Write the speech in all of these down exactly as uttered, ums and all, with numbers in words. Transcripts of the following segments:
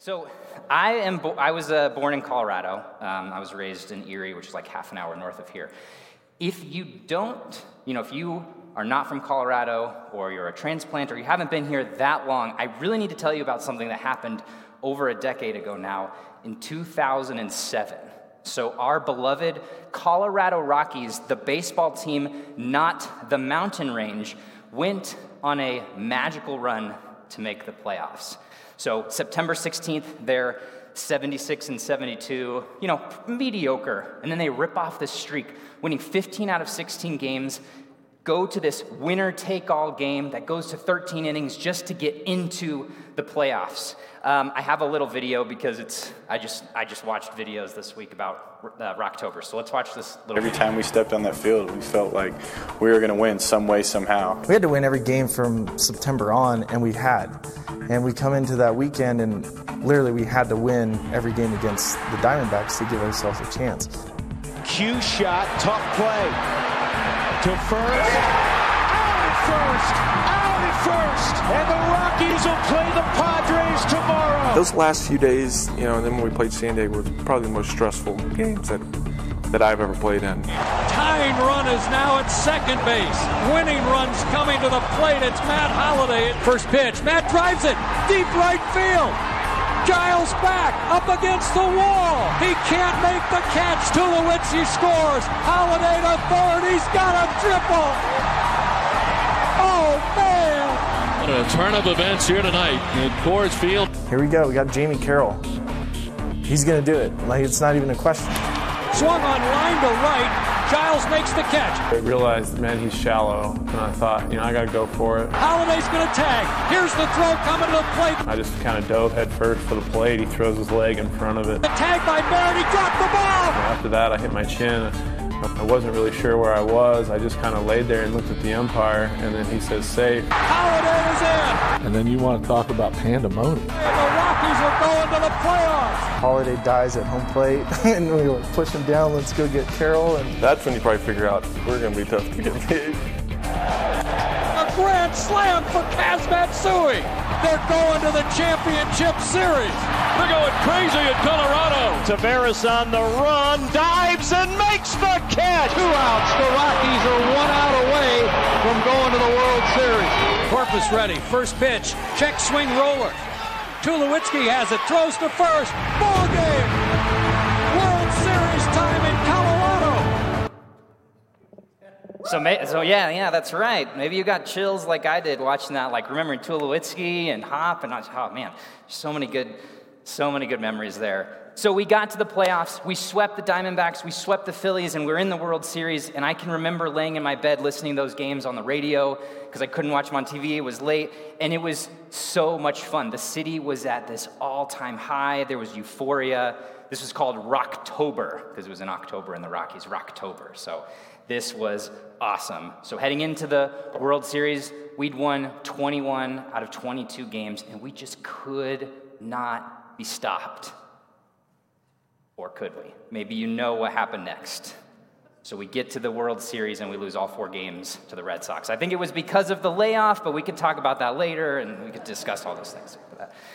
So I am. Bo- I was uh, born in Colorado. Um, I was raised in Erie, which is like half an hour north of here. If you don't, you know, if you are not from Colorado, or you're a transplant, or you haven't been here that long, I really need to tell you about something that happened over a decade ago now, in two thousand seven. So our beloved Colorado Rockies, the baseball team, not the mountain range, went on a magical run to make the playoffs. So September sixteenth, they're seventy-six and seventy-two, you know, mediocre. And then they rip off this streak, winning fifteen out of sixteen games, go to this winner-take-all game that goes to thirteen innings just to get into the playoffs. Um, I have a little video because it's I just I just watched videos this week about uh, Rocktober. So let's watch this little Every video. time we stepped on that field, we felt like we were going to win some way, somehow. We had to win every game from September on, and we had. And we come into that weekend, and literally we had to win every game against the Diamondbacks to give ourselves a chance. Cue shot, tough play. To first, out at first, out at first, and the Rockies will play the Padres tomorrow. Those last few days, you know, and then when we played San Diego, were probably the most stressful games that, that I've ever played in. Tying run is now at second base. Winning runs coming to the plate. It's Matt Holliday at first pitch. Matt drives it deep right field. Giles back, up against the wall. He can't make the catch. Tulowitzki scores. Holliday to third. He's got a triple. Oh, man. What a turn of events here tonight at Coors Field. Here we go. We got Jamie Carroll. He's going to do it. Like, it's not even a question. Swung on line to right. Giles makes the catch. I realized, man, he's shallow, and I thought, you know, I got to go for it. Holliday's going to tag. Here's the throw coming to the plate. I just kind of dove head first for the plate. He throws his leg in front of it. The tag by Barrett. He dropped the ball. After that, I hit my chin. I wasn't really sure where I was. I just kind of laid there and looked at the umpire, and then he says, safe. Holliday is in. And then you want to talk about pandemonium. And the Rockies are going to the playoffs. Holliday dies at home plate, and we were like, push him down, let's go get Carroll. And That's when you probably figure out we're going to be tough to get paid. A grand slam for Kaz Matsui. They're going to the championship series. They're going crazy in Colorado. Tavares on the run, dives and makes the catch. Two outs. The Rockies are one out away from going to the World Series. Corpus ready. First pitch. Check swing roller. Tulowitzki has it. Throws to first. Ball game. World Series time in Colorado. So, ma- so yeah, yeah, that's right. Maybe you got chills like I did watching that, like remembering Tulowitzki and Hop, and I, oh man, so many good, so many good memories there. So we got to the playoffs, we swept the Diamondbacks, we swept the Phillies, and we're in the World Series, and I can remember laying in my bed listening to those games on the radio, because I couldn't watch them on T V, it was late, and it was so much fun. The city was at this all-time high, there was euphoria. This was called Rocktober, because it was in October in the Rockies, Rocktober, so this was awesome. So heading into the World Series, we'd won twenty-one out of twenty-two games, and we just could not be stopped. Or could we? Maybe you know what happened next. So we get to the World Series and we lose all four games to the Red Sox. I think it was because of the layoff, but we could talk about that later and we could discuss all those things.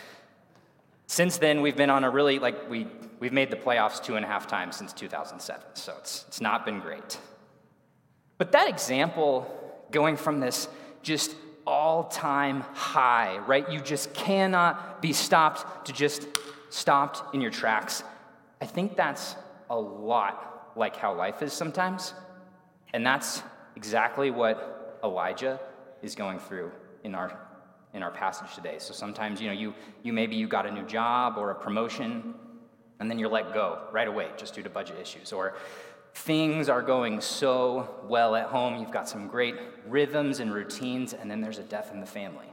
Since then, we've been on a really, like, we, we've made the playoffs two and a half times since two thousand seven, so it's, it's not been great. But that example, going from this just all-time high, right? You just cannot be stopped to just stopped in your tracks. I think that's a lot like how life is sometimes. And that's exactly what Elijah is going through in our in our passage today. So sometimes, you know, you you maybe you got a new job or a promotion, and then you're let go right away just due to budget issues. Or things are going so well at home, you've got some great rhythms and routines, and then there's a death in the family.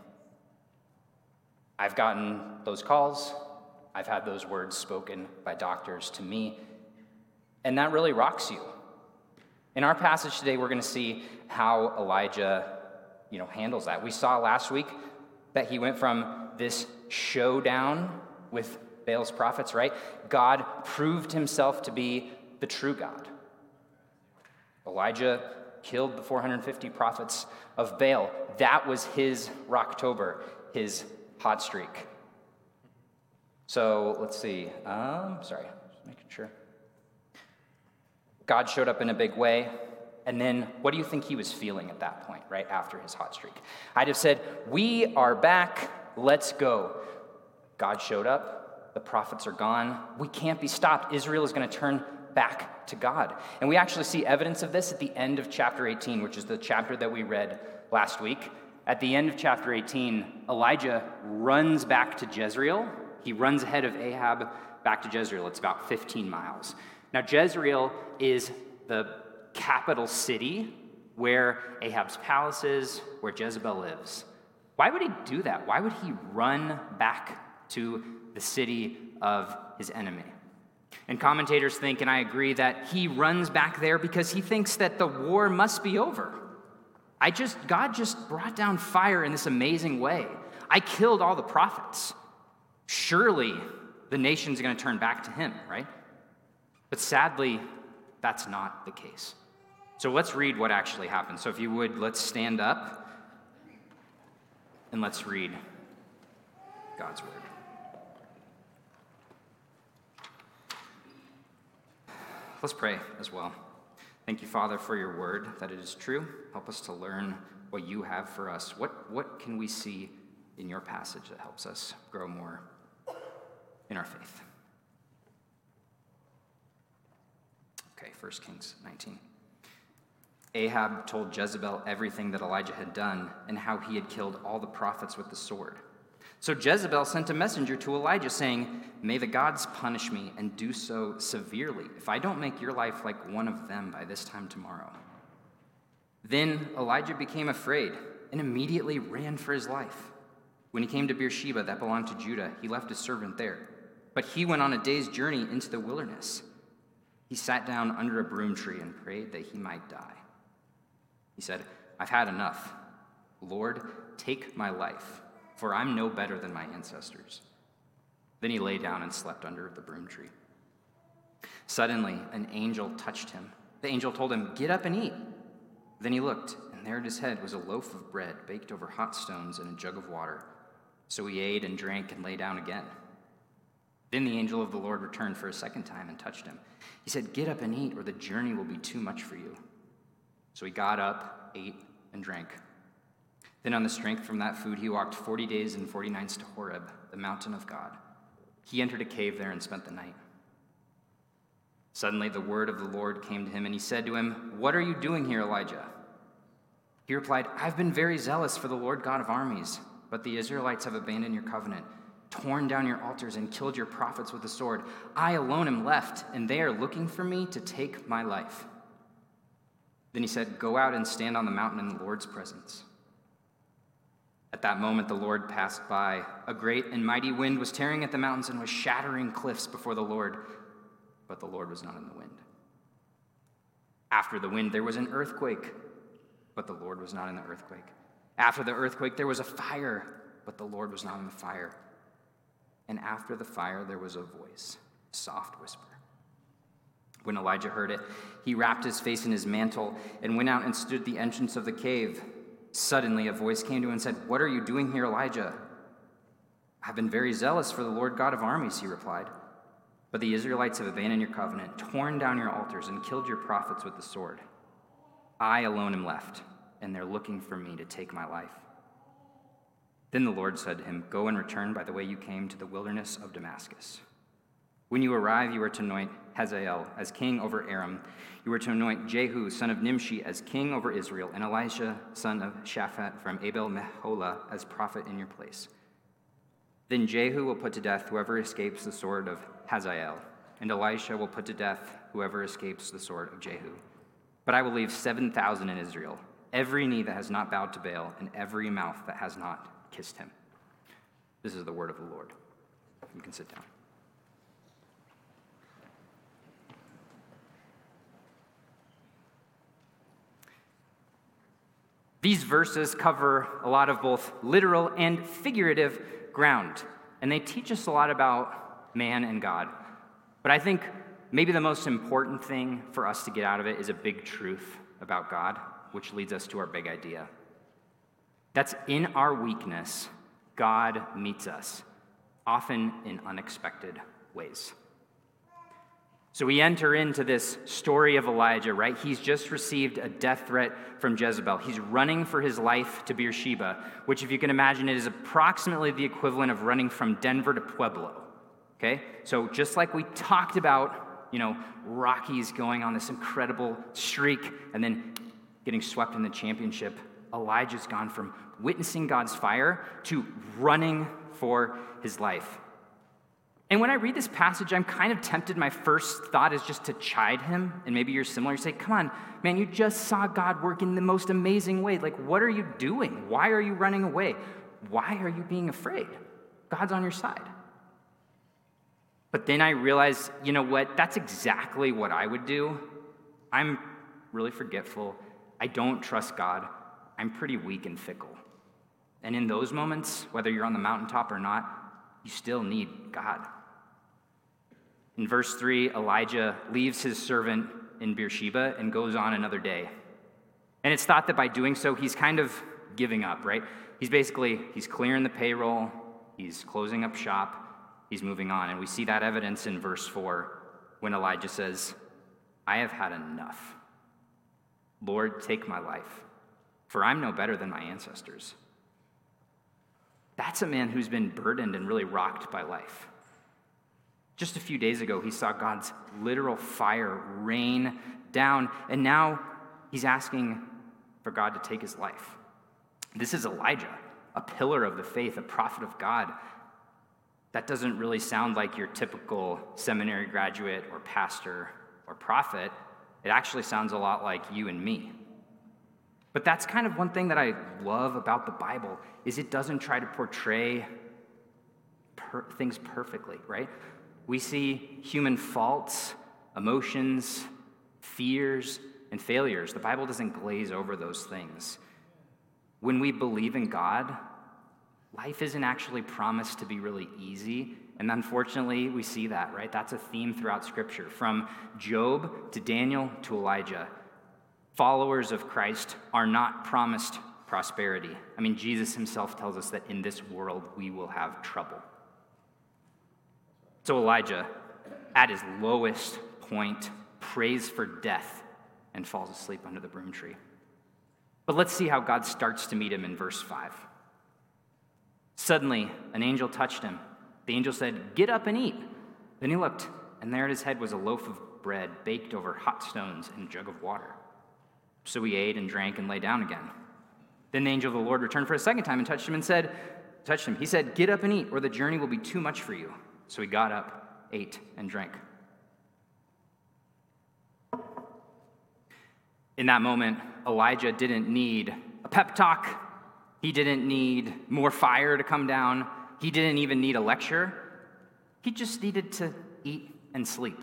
I've gotten those calls. I've had those words spoken by doctors to me, and that really rocks you. In our passage today, we're going to see how Elijah, you know, handles that. We saw last week that he went from this showdown with Baal's prophets, right? God proved himself to be the true God. Elijah killed the four hundred fifty prophets of Baal. That was his Rocktober, his hot streak. So let's see. Um, sorry, just making sure. God showed up in a big way. And then what do you think he was feeling at that point, right after his hot streak? I'd have said, we are back, let's go. God showed up, the prophets are gone, we can't be stopped. Israel is going to turn back to God. And we actually see evidence of this at the end of chapter eighteen, which is the chapter that we read last week. At the end of chapter eighteen, Elijah runs back to Jezreel. He runs ahead of Ahab back to Jezreel. It's about fifteen miles. Now, Jezreel is the capital city where Ahab's palace is, where Jezebel lives. Why would he do that? Why would he run back to the city of his enemy? And commentators think, and I agree, that he runs back there because he thinks that the war must be over. I just, God just brought down fire in this amazing way. I killed all the prophets. Surely the nation's going to turn back to him, right? But sadly, that's not the case. So let's read what actually happened. So if you would, let's stand up and let's read God's word. Let's pray as well. Thank you, Father, for your word, that it is true. Help us to learn what you have for us. What, what can we see in your passage that helps us grow more in our faith? Okay, First Kings nineteen. Ahab told Jezebel everything that Elijah had done and how he had killed all the prophets with the sword. So Jezebel sent a messenger to Elijah saying, "May the gods punish me and do so severely if I don't make your life like one of them by this time tomorrow." Then Elijah became afraid and immediately ran for his life. When he came to Beersheba that belonged to Judah, he left his servant there. But he went on a day's journey into the wilderness. He sat down under a broom tree and prayed that he might die. He said, "I've had enough. Lord, take my life, for I'm no better than my ancestors." Then he lay down and slept under the broom tree. Suddenly, an angel touched him. The angel told him, "Get up and eat." Then he looked, and there at his head was a loaf of bread baked over hot stones and a jug of water. So he ate and drank and lay down again. Then the angel of the Lord returned for a second time and touched him. He said, "Get up and eat, or the journey will be too much for you." So he got up, ate, and drank. Then on the strength from that food, he walked forty days and forty nights to Horeb, the mountain of God. He entered a cave there and spent the night. Suddenly the word of the Lord came to him, and he said to him, "What are you doing here, Elijah?" He replied, "I've been very zealous for the Lord God of armies, but the Israelites have abandoned your covenant, torn down your altars, and killed your prophets with the sword. I alone am left, and they are looking for me to take my life." Then he said, "Go out and stand on the mountain in the Lord's presence." At that moment, the Lord passed by. A great and mighty wind was tearing at the mountains and was shattering cliffs before the Lord, but the Lord was not in the wind. After the wind, there was an earthquake, but the Lord was not in the earthquake. After the earthquake, there was a fire, but the Lord was not in the fire. And after the fire, there was a voice, a soft whisper. When Elijah heard it, he wrapped his face in his mantle and went out and stood at the entrance of the cave. Suddenly, a voice came to him and said, "What are you doing here, Elijah?" "I've been very zealous for the Lord God of armies," he replied. "But the Israelites have abandoned your covenant, torn down your altars, and killed your prophets with the sword. I alone am left, and they're looking for me to take my life." Then the Lord said to him, "Go and return by the way you came to the wilderness of Damascus. When you arrive, you are to anoint Hazael as king over Aram. You are to anoint Jehu, son of Nimshi, as king over Israel, and Elisha, son of Shaphat from Abel-Meholah, as prophet in your place. Then Jehu will put to death whoever escapes the sword of Hazael, and Elisha will put to death whoever escapes the sword of Jehu. But I will leave seven thousand in Israel, every knee that has not bowed to Baal, and every mouth that has not kissed him." This is the word of the Lord. You can sit down. These verses cover a lot of both literal and figurative ground, and they teach us a lot about man and God. But I think maybe the most important thing for us to get out of it is a big truth about God, which leads us to our big idea. That's in our weakness, God meets us. often in unexpected ways. So we enter into this story of Elijah, right? He's just received a death threat from Jezebel. He's running for his life to Beersheba, which, if you can imagine, it is approximately the equivalent of running from Denver to Pueblo, okay? So just like we talked about, you know, Rockies going on this incredible streak and then getting swept in the championship, Elijah's gone from witnessing God's fire to running for his life. And when I read this passage, I'm kind of tempted. My first thought is just to chide him. And maybe you're similar. You say, come on, man, you just saw God work in the most amazing way. Like, what are you doing? Why are you running away? Why are you being afraid? God's on your side. But then I realized, you know what? That's exactly what I would do. I'm really forgetful. I don't trust God. I'm pretty weak and fickle. And in those moments, whether you're on the mountaintop or not, you still need God. In verse three, Elijah leaves his servant in Beersheba and goes on another day. And it's thought that by doing so, he's kind of giving up, right? He's basically, he's clearing the payroll, he's closing up shop, he's moving on. And we see that evidence in verse four when Elijah says, I have had enough. Lord, take my life, for I'm no better than my ancestors. That's a man who's been burdened and really rocked by life. Just a few days ago, he saw God's literal fire rain down, and now he's asking for God to take his life. This is Elijah, a pillar of the faith, a prophet of God. That doesn't really sound like your typical seminary graduate or pastor or prophet. It actually sounds a lot like you and me. But that's kind of one thing that I love about the Bible, is it doesn't try to portray per- things perfectly, right? We see human faults, emotions, fears, and failures. The Bible doesn't glaze over those things. When we believe in God, life isn't actually promised to be really easy. And unfortunately, we see that, right? That's a theme throughout Scripture. From Job to Daniel to Elijah, followers of Christ are not promised prosperity. I mean, Jesus himself tells us that in this world we will have trouble. So Elijah, at his lowest point, prays for death and falls asleep under the broom tree. But let's see how God starts to meet him in verse five. Suddenly, an angel touched him. The angel said, "Get up and eat." Then he looked, and there at his head was a loaf of bread baked over hot stones and a jug of water. So he ate and drank and lay down again. Then the angel of the Lord returned for a second time and touched him and said, touched him. He said, "Get up and eat, or the journey will be too much for you." So he got up, ate, and drank. In that moment, Elijah didn't need a pep talk. He didn't need more fire to come down. He didn't even need a lecture. He just needed to eat and sleep.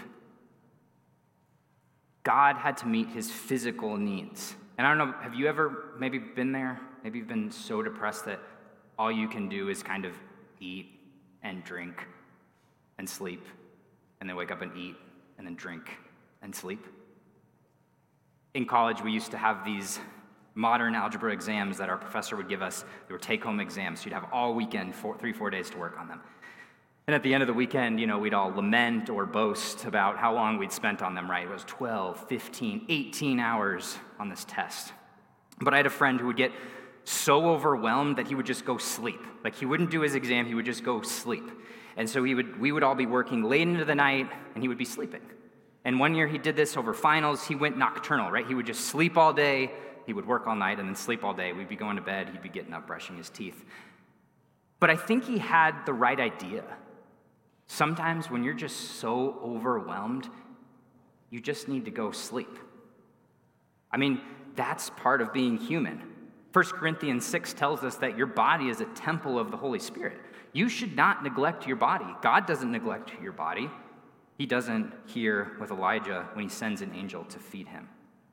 God had to meet his physical needs. And I don't know, have you ever maybe been there? Maybe you've been so depressed that all you can do is kind of eat and drink and sleep, and then wake up and eat, and then drink and sleep. In college, we used to have these modern algebra exams that our professor would give us. They were take-home exams. So you'd have all weekend, four, three, four days to work on them. And at the end of the weekend, you know, we'd all lament or boast about how long we'd spent on them, right? It was twelve, fifteen, eighteen hours on this test. But I had a friend who would get so overwhelmed that he would just go sleep. Like, he wouldn't do his exam, he would just go sleep. And so he would, we would all be working late into the night, and he would be sleeping. And one year he did this over finals. He went nocturnal, right? He would just sleep all day, he would work all night, and then sleep all day. We'd be going to bed, he'd be getting up, brushing his teeth. But I think he had the right idea. Sometimes when you're just so overwhelmed, you just need to go sleep. I mean, that's part of being human. First Corinthians six tells us that your body is a temple of the Holy Spirit. You should not neglect your body. God doesn't neglect your body. He doesn't here with Elijah when he sends an angel to feed him.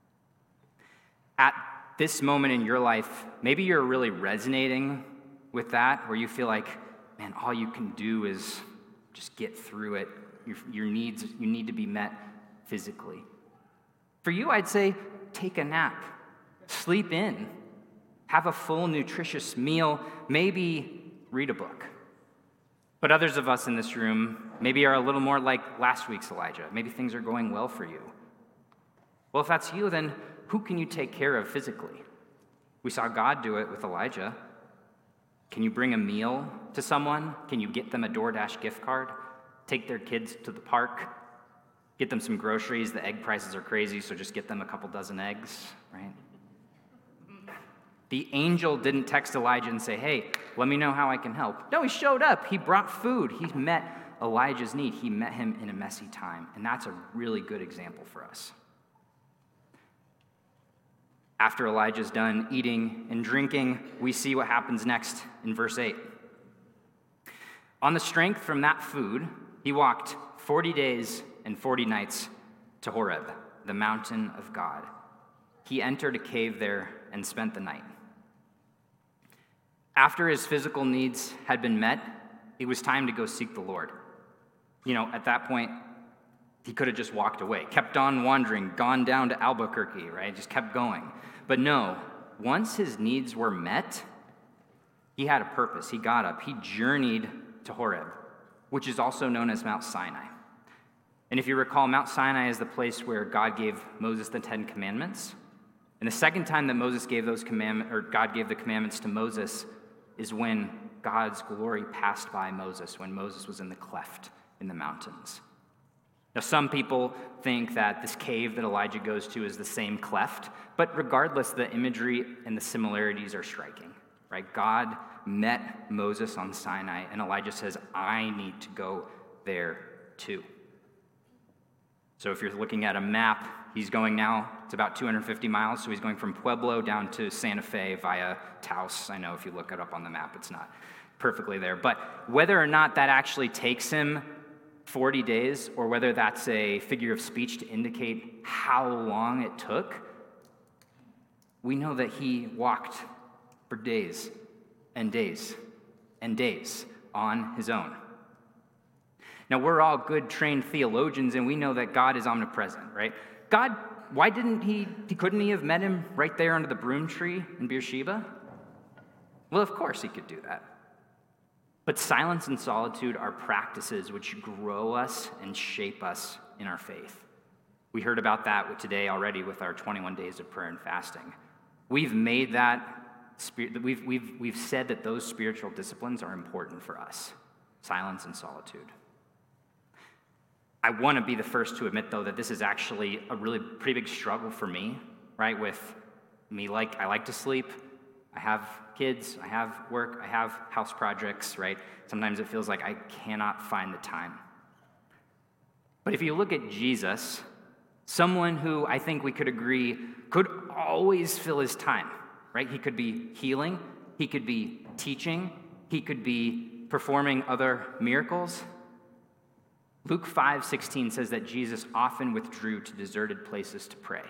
At this moment in your life, maybe you're really resonating with that, where you feel like, man, all you can do is just get through it. Your, your needs, you need to be met physically. For you, I'd say, take a nap, sleep in, have a full, nutritious meal, maybe read a book. But others of us in this room maybe are a little more like last week's Elijah. Maybe things are going well for you. Well, if that's you, then who can you take care of physically? We saw God do it with Elijah. Can you bring a meal to someone? Can you get them a DoorDash gift card? Take their kids to the park? Get them some groceries? The egg prices are crazy, so just get them a couple dozen eggs, right? The angel didn't text Elijah and say, hey, let me know how I can help. No, he showed up. He brought food. He met Elijah's need. He met him in a messy time, and that's a really good example for us. After Elijah's done eating and drinking, we see what happens next in verse eight. On the strength from that food, he walked forty days and forty nights to Horeb, the mountain of God. He entered a cave there and spent the night. After his physical needs had been met, it was time to go seek the Lord. You know, at that point, he could have just walked away, kept on wandering, gone down to Albuquerque, right? Just kept going. But no, once his needs were met, he had a purpose. He got up. He journeyed to Horeb, which is also known as Mount Sinai. And if you recall, Mount Sinai is the place where God gave Moses the Ten Commandments. And the second time that Moses gave those commandments, or God gave the commandments to Moses, is when God's glory passed by Moses, when Moses was in the cleft in the mountains. Now, some people think that this cave that Elijah goes to is the same cleft, but regardless, the imagery and the similarities are striking, right? God met Moses on Sinai, and Elijah says, I need to go there too. So if you're looking at a map, he's going now, it's about two hundred fifty miles, so he's going from Pueblo down to Santa Fe via Taos. I know if you look it up on the map, it's not perfectly there. But whether or not that actually takes him forty days, or whether that's a figure of speech to indicate how long it took, we know that he walked for days and days and days on his own. Now, we're all good trained theologians, and we know that God is omnipresent, right? God, why didn't he, he couldn't he have met him right there under the broom tree in Beersheba? Well, of course he could do that. But silence and solitude are practices which grow us and shape us in our faith. We heard about that today already with our twenty-one days of prayer and fasting. We've made that, we've, we've, we've said that those spiritual disciplines are important for us, silence and solitude. I want to be the first to admit, though, that this is actually a really pretty big struggle for me, right? With me, like, I like to sleep. I have kids, I have work, I have house projects, right? Sometimes it feels like I cannot find the time. But if you look at Jesus, someone who I think we could agree could always fill his time, right? He could be healing, he could be teaching, he could be performing other miracles. Luke five sixteen says that Jesus often withdrew to deserted places to pray.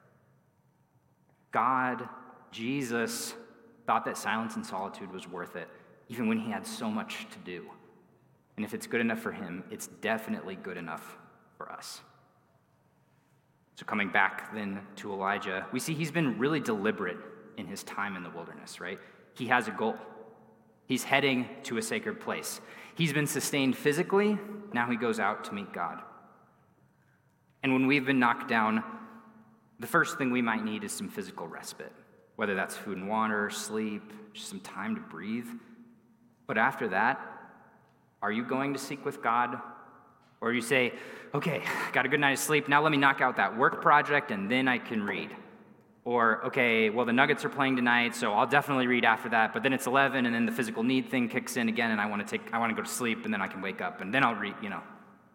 God, Jesus, thought that silence and solitude was worth it, even when he had so much to do. And if it's good enough for him, it's definitely good enough for us. So coming back then to Elijah, we see he's been really deliberate in his time in the wilderness, right? He has a goal. He's heading to a sacred place. He's been sustained physically, now he goes out to meet God. And when we've been knocked down, the first thing we might need is some physical respite, whether that's food and water, sleep, just some time to breathe. But after that, are you going to seek with God? Or you say, okay, got a good night of sleep, now let me knock out that work project and then I can read. Or, okay, well, the Nuggets are playing tonight, so I'll definitely read after that, but then it's eleven, and then the physical need thing kicks in again, and I want to take, I want to go to sleep, and then I can wake up, and then I'll read, you know.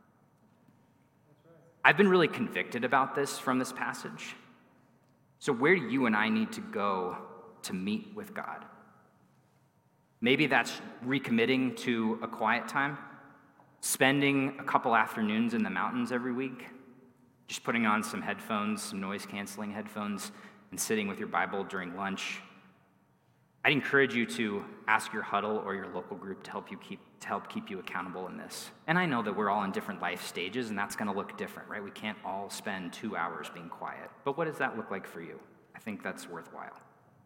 I've been really convicted about this from this passage. So where do you and I need to go to meet with God? Maybe that's recommitting to a quiet time, spending a couple afternoons in the mountains every week, just putting on some headphones, some noise-canceling headphones, and sitting with your Bible during lunch. I'd encourage you to ask your huddle or your local group to help you keep to help keep you accountable in this. And I know that we're all in different life stages, and that's going to look different, right? We can't all spend two hours being quiet. But what does that look like for you? I think that's worthwhile.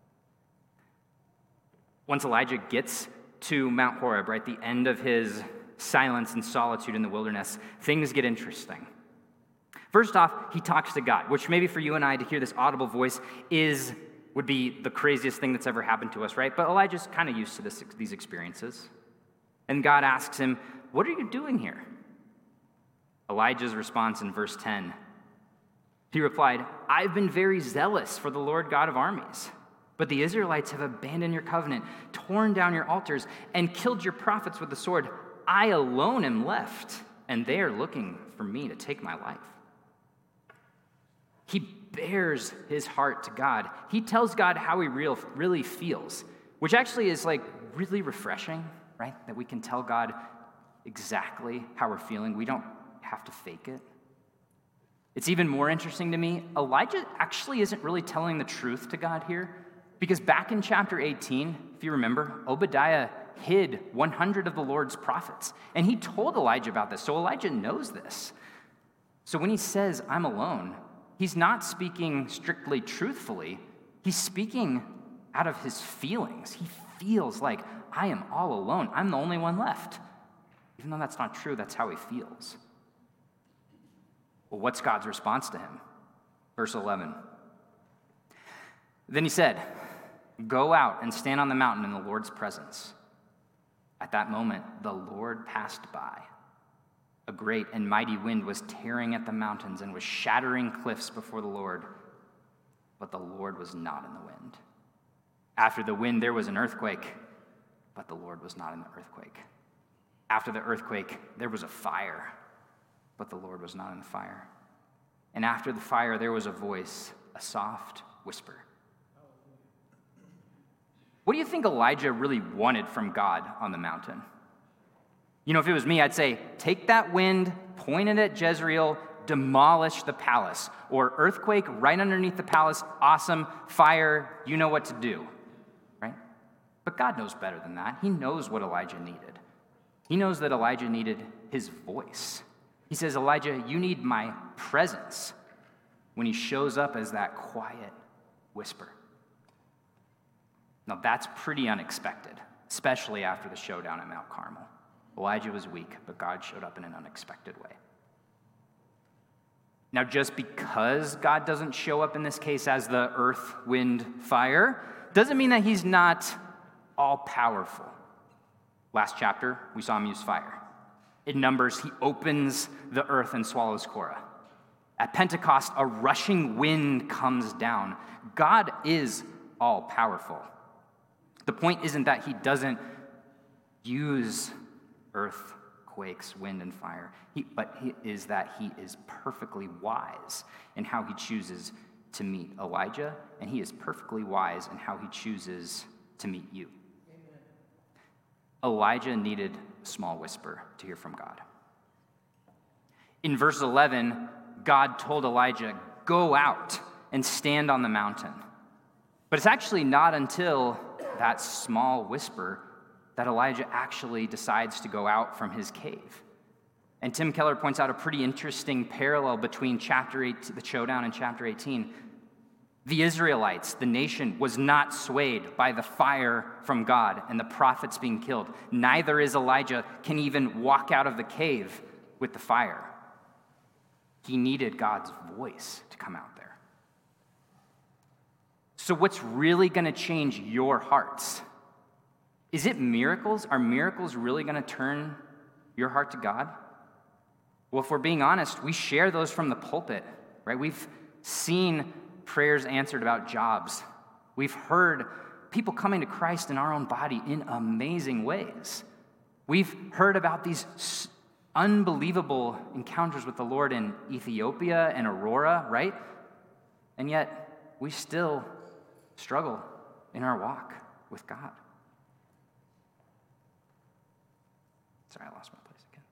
Once Elijah gets to Mount Horeb, right, the end of his silence and solitude in the wilderness, things get interesting. First off, he talks to God, which maybe for you and I to hear this audible voice is would be the craziest thing that's ever happened to us, right? But Elijah's kind of used to this, these experiences. And God asks him, what are you doing here? Elijah's response in verse ten, he replied, I've been very zealous for the Lord God of armies, but the Israelites have abandoned your covenant, torn down your altars, and killed your prophets with the sword. I alone am left, and they are looking for me to take my life. He bears his heart to God. He tells God how he real, really feels, which actually is like really refreshing, right? That we can tell God exactly how we're feeling. We don't have to fake it. It's even more interesting to me, Elijah actually isn't really telling the truth to God here, because back in chapter eighteen, if you remember, Obadiah hid one hundred of the Lord's prophets, and he told Elijah about this, so Elijah knows this. So when he says, I'm alone, he's not speaking strictly truthfully. He's speaking out of his feelings. He feels like, I am all alone. I'm the only one left. Even though that's not true, that's how he feels. Well, what's God's response to him? Verse eleven. Then he said, go out and stand on the mountain in the Lord's presence. At that moment, the Lord passed by. A great and mighty wind was tearing at the mountains and was shattering cliffs before the Lord. But the Lord was not in the wind. After the wind, there was an earthquake, but the Lord was not in the earthquake. After the earthquake, there was a fire, but the Lord was not in the fire. And after the fire, there was a voice, a soft whisper. What do you think Elijah really wanted from God on the mountain? You know, if it was me, I'd say, take that wind, point it at Jezreel, demolish the palace. Or earthquake right underneath the palace, awesome, fire, you know what to do, right? But God knows better than that. He knows what Elijah needed. He knows that Elijah needed his voice. He says, Elijah, you need my presence, when he shows up as that quiet whisper. Now, that's pretty unexpected, especially after the showdown at Mount Carmel. Elijah was weak, but God showed up in an unexpected way. Now, just because God doesn't show up in this case as the earth, wind, fire, doesn't mean that he's not all-powerful. Last chapter, we saw him use fire. In Numbers, he opens the earth and swallows Korah. At Pentecost, a rushing wind comes down. God is all-powerful. The point isn't that he doesn't use earthquakes, wind, and fire, he, but he is that he is perfectly wise in how he chooses to meet Elijah, and he is perfectly wise in how he chooses to meet you. Amen. Elijah needed a small whisper to hear from God. In verse eleven, God told Elijah, go out and stand on the mountain. But it's actually not until that small whisper that Elijah actually decides to go out from his cave. And Tim Keller points out a pretty interesting parallel between chapter eight, the showdown in chapter eighteen. The Israelites, the nation, was not swayed by the fire from God and the prophets being killed. Neither is Elijah can even walk out of the cave with the fire. He needed God's voice to come out there. So what's really going to change your hearts? Is it miracles? Are miracles really going to turn your heart to God? Well, if we're being honest, we share those from the pulpit, right? We've seen prayers answered about jobs. We've heard people coming to Christ in our own body in amazing ways. We've heard about these unbelievable encounters with the Lord in Ethiopia and Aurora, right? And yet, we still struggle in our walk with God. Sorry, I lost my place again.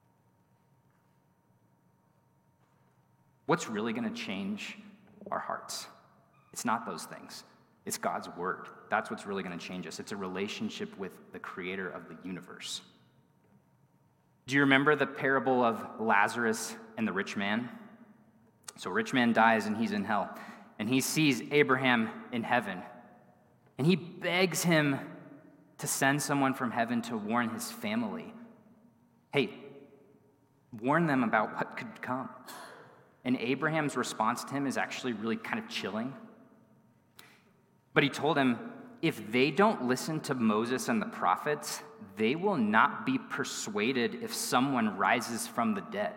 What's really going to change our hearts? It's not those things. It's God's word. That's what's really going to change us. It's a relationship with the creator of the universe. Do you remember the parable of Lazarus and the rich man? So rich man dies and he's in hell. And he sees Abraham in heaven. And he begs him to send someone from heaven to warn his family. hey, warn them about what could come. And Abraham's response to him is actually really kind of chilling. But he told him, if they don't listen to Moses and the prophets, they will not be persuaded if someone rises from the dead.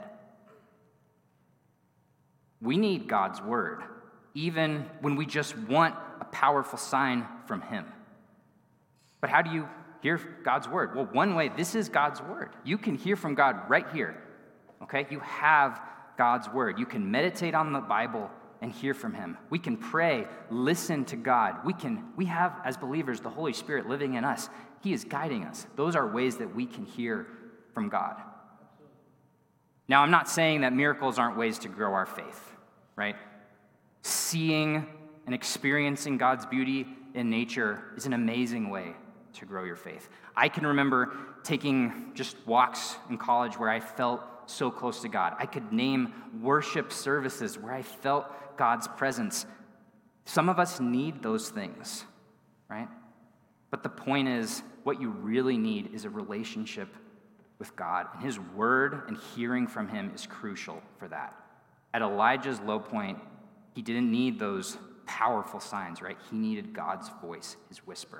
We need God's word, even when we just want a powerful sign from him. But how do you hear God's word? Well, one way, this is God's word. You can hear from God right here, okay? You have God's word. You can meditate on the Bible and hear from him. We can pray, listen to God. We can. We have, as believers, the Holy Spirit living in us. He is guiding us. Those are ways that we can hear from God. Now, I'm not saying that miracles aren't ways to grow our faith, right? Seeing and experiencing God's beauty in nature is an amazing way to grow your faith. I can remember taking just walks in college where I felt so close to God. I could name worship services where I felt God's presence. Some of us need those things, right? But the point is, what you really need is a relationship with God. And his word and hearing from him is crucial for that. At Elijah's low point, he didn't need those powerful signs, right? He needed God's voice, his whisper.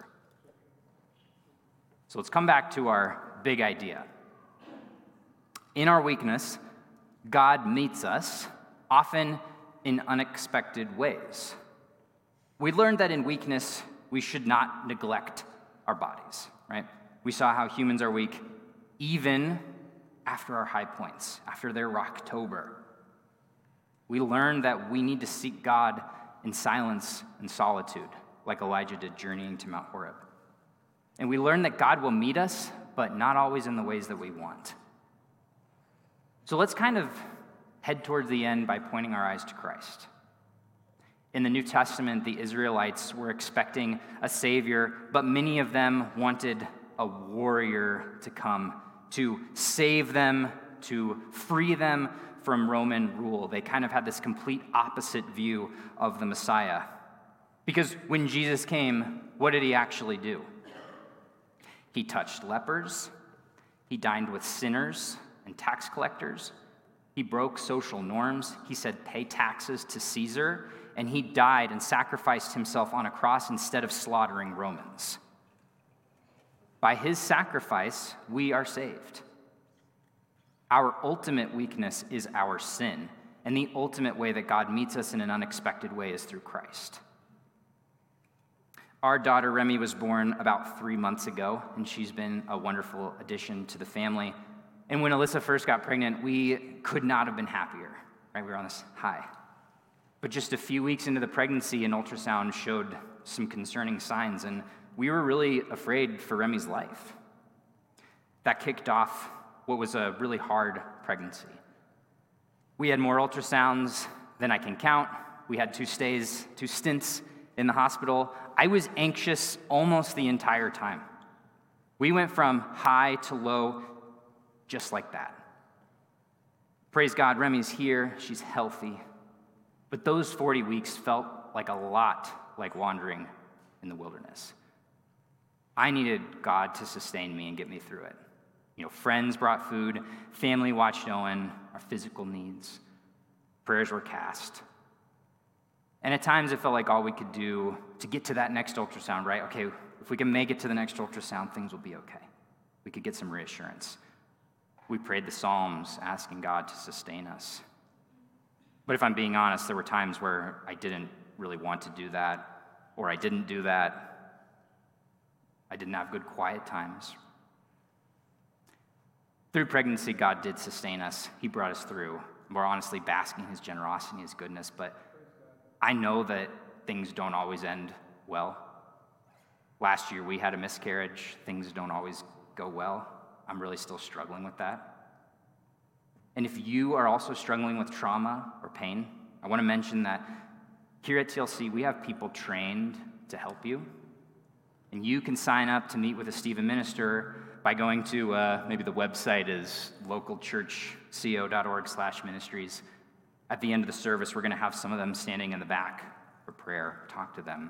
So let's come back to our big idea. In our weakness, God meets us, often in unexpected ways. We learned that in weakness, we should not neglect our bodies, right? We saw how humans are weak even after our high points, after their Rocktober. We learned that we need to seek God in silence and solitude, like Elijah did journeying to Mount Horeb. And we learned that God will meet us, but not always in the ways that we want. So let's kind of head towards the end by pointing our eyes to Christ. In the New Testament, the Israelites were expecting a Savior, but many of them wanted a warrior to come to save them, to free them from Roman rule. They kind of had this complete opposite view of the Messiah. Because when Jesus came, what did he actually do? He touched lepers, he dined with sinners and tax collectors, he broke social norms, he said pay taxes to Caesar, and he died and sacrificed himself on a cross instead of slaughtering Romans. By his sacrifice, we are saved. Our ultimate weakness is our sin, and the ultimate way that God meets us in an unexpected way is through Christ. Our daughter Remy was born about three months ago, and she's been a wonderful addition to the family. And when Alyssa first got pregnant, we could not have been happier, right? We were on this high. But just a few weeks into the pregnancy, an ultrasound showed some concerning signs, and we were really afraid for Remy's life. That kicked off what was a really hard pregnancy. We had more ultrasounds than I can count. We had two stays, two stints in the hospital. I was anxious almost the entire time. We went from high to low just like that. Praise God, Remy's here, she's healthy. But those forty weeks felt like a lot like wandering in the wilderness. I needed God to sustain me and get me through it. You know, friends brought food, family watched Owen, our physical needs. Prayers were cast. And at times it felt like all we could do to get to that next ultrasound, right? Okay, if we can make it to the next ultrasound, things will be okay. We could get some reassurance. We prayed the Psalms, asking God to sustain us. But if I'm being honest, there were times where I didn't really want to do that, or I didn't do that. I didn't have good quiet times. Through pregnancy, God did sustain us. He brought us through. We're honestly basking in his generosity and his goodness, but I know that things don't always end well. Last year, we had a miscarriage. Things don't always go well. I'm really still struggling with that. And if you are also struggling with trauma or pain, I want to mention that here at T L C, we have people trained to help you. And you can sign up to meet with a Stephen minister by going to, uh, maybe the website is localchurchco.org slash ministries. At the end of the service, we're going to have some of them standing in the back for prayer. Talk to them.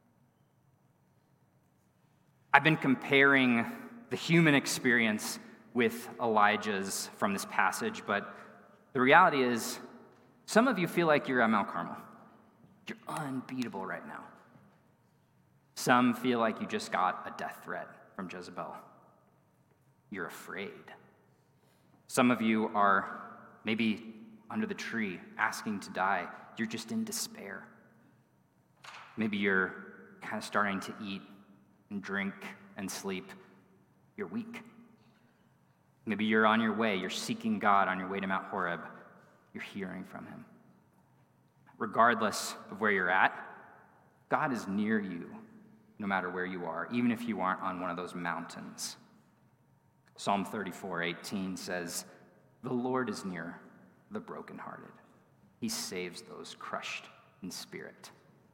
I've been comparing the human experience with Elijah's from this passage, but the reality is some of you feel like you're at Mount Carmel. You're unbeatable right now. Some feel like you just got a death threat from Jezebel. You're afraid. Some of you are maybe under the tree asking to die. You're just in despair. Maybe you're kind of starting to eat and drink and sleep. You're weak. Maybe you're on your way. You're seeking God on your way to Mount Horeb. You're hearing from him. Regardless of where you're at, God is near you no matter where you are, even if you aren't on one of those mountains. Psalm thirty-four eighteen says, "The Lord is near the brokenhearted. He saves those crushed in spirit."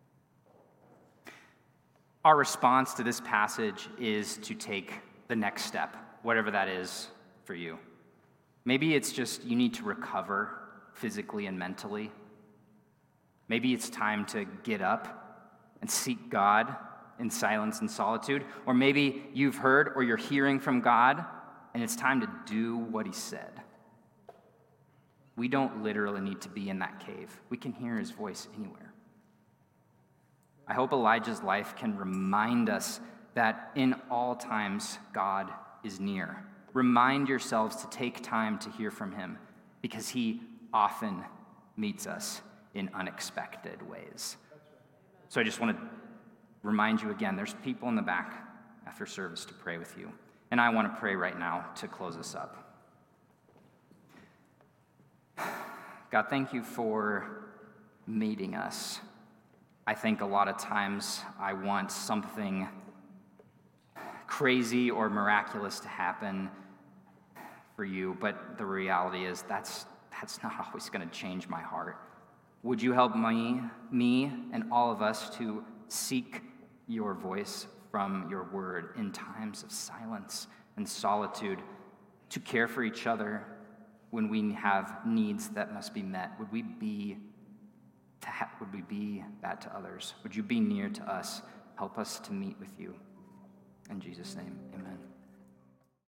Our response to this passage is to take the next step, whatever that is for you. Maybe it's just you need to recover physically and mentally. Maybe it's time to get up and seek God in silence and solitude. Or maybe you've heard or you're hearing from God and it's time to do what he said. We don't literally need to be in that cave. We can hear his voice anywhere. I hope Elijah's life can remind us that in all times, God is near. Remind yourselves to take time to hear from him because he often meets us in unexpected ways. So I just want to remind you again, there's people in the back after service to pray with you. And I want to pray right now to close us up. God, thank you for meeting us. I think a lot of times I want something crazy or miraculous to happen for you, but the reality is that's that's not always going to change my heart. Would you help me, me and all of us to seek your voice from your word in times of silence and solitude, to care for each other when we have needs that must be met? Would we be to ha- would we be that to others? Would you be near to us? Help us to meet with you. In Jesus' name, amen.